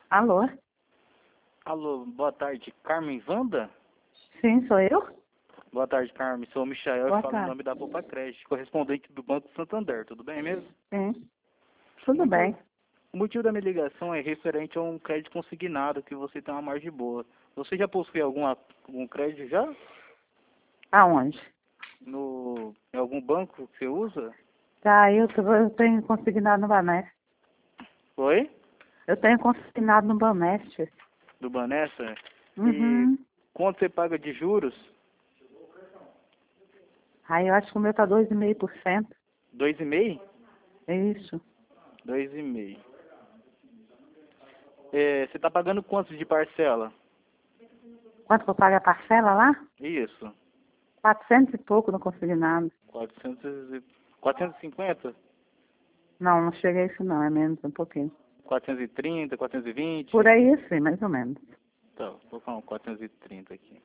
Alô? Alô, boa tarde, Carmen Wanda? Sim, sou eu? Boa tarde, Carmen. Sou o Michael Boa e falo em tarde. nome da Poupa Crédito, correspondente do Banco Santander, tudo bem mesmo? Sim. O Tudo motivo, bem. o motivo da minha ligação é referente a um crédito consignado, que você tem uma margem boa. Você já possui algum crédito já? Aonde? Em algum banco que você usa? Tá, eu tenho consignado no Baneste. Oi? Eu tenho consignado no Baneste. Do Banessa? E Uhum. quanto você paga de juros? Aí eu acho que o meu tá 2,5%. 2,5%? É isso. 2,5%. Você está pagando quanto de parcela? Quanto que eu pago a parcela lá? Isso. 400 e pouco no consignado. 450? Não, não chega a isso não, é menos um pouquinho. 430, 420? Por aí sim, mais ou menos. Tá, vou colocar um 430 aqui.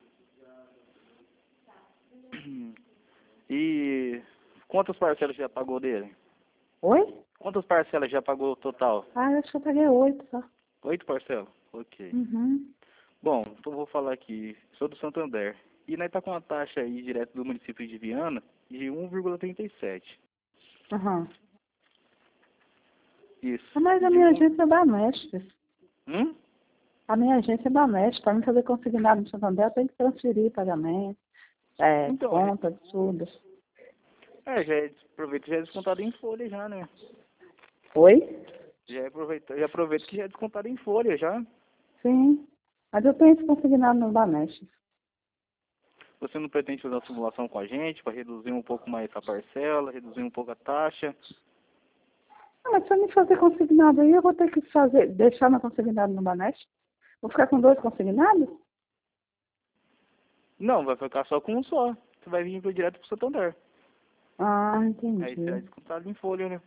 E quantas parcelas já pagou dele? Oi? Quantas parcelas já pagou total? Ah, eu acho que eu paguei 8 só. 8 parcelas? Ok. Uhum. Bom, então vou falar aqui. Sou do Santander. E nós tá com uma taxa aí direto do município de Viana de 1,37. Uhum. Isso. Mas a De minha 1... agência é Baneste. Hum? A minha agência é Baneste. Para mim fazer consignado no Santander, eu tenho que transferir pagamento. Então, Conta, tudo. aproveita que já é descontado em folha já, né? Oi? Já aproveita que já é descontado em folha já. Sim. Mas eu tenho esse consignado no Baneste. Você não pretende fazer uma simulação com a gente para reduzir um pouco mais a parcela, reduzir um pouco a taxa? Ah, mas se eu me fazer consignado aí, eu vou ter que deixar meu consignado no Baneste? Vou ficar com 2 consignados? Não, vai ficar só com um só. Você vai vir direto pro Santander. Ah, Aí será entendi. descontado em folha, né?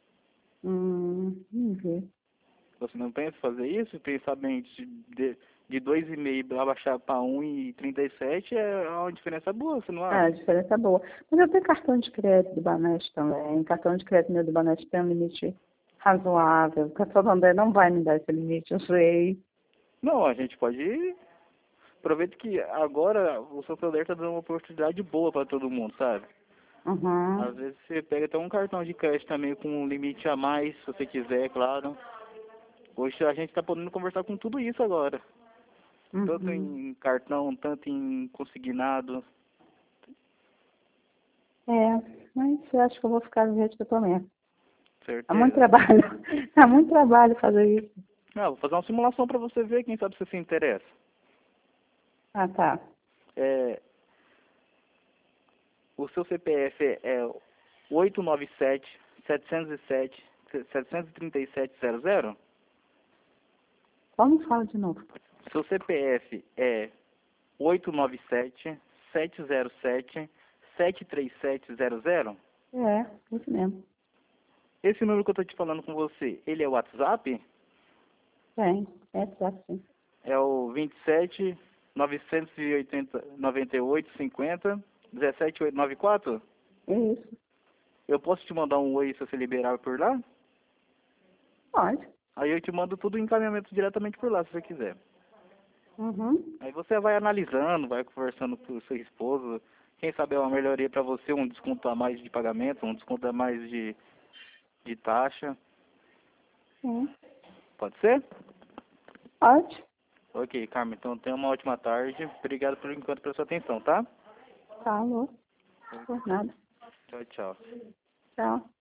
Entendi. Você não pensa em fazer isso? Pensar bem de 2,5 para baixar para 1,37 é uma diferença boa, você não É, a acha? diferença é boa. Mas eu tenho cartão de crédito do Baneste também. Cartão de crédito meu do Baneste tem um limite razoável. O Santander não vai me dar esse limite, eu sei. Não, a gente pode. Aproveita que agora o Santander está dando uma oportunidade boa para todo mundo, sabe? Uhum. Às vezes você pega até um cartão de crédito também com um limite a mais, se você quiser, claro. Hoje a gente está podendo conversar com tudo isso agora. Tanto Uhum. em cartão, tanto em consignado. É, mas eu acho que eu vou ficar do jeito que eu tô mesmo. Dá muito Certeza? trabalho. Dá muito trabalho fazer isso. Não, vou fazer uma simulação para você ver, quem sabe você se interessa. Ah, tá. É, o seu CPF é 897-707-737-00? Vamos falar de novo. Seu CPF é 897-707-737-00? É, isso mesmo. Esse número que eu estou te falando com você, ele é o WhatsApp? Tem. É, tá sim. É o 27 980 98 50 17 894? É isso. Eu posso te mandar um oi se você liberar por lá? Pode. Aí eu te mando tudo em encaminhamento diretamente por lá, se você quiser. Uhum. Aí você vai analisando, vai conversando com o seu esposo. Quem sabe é uma melhoria para você, um desconto a mais de pagamento, um desconto a mais de taxa. Sim. Pode ser? Pode. Ok, Carmen. Então tenha uma ótima tarde. Obrigado por enquanto pela sua atenção, tá? Falou. Por nada. Tchau, tchau. Tchau.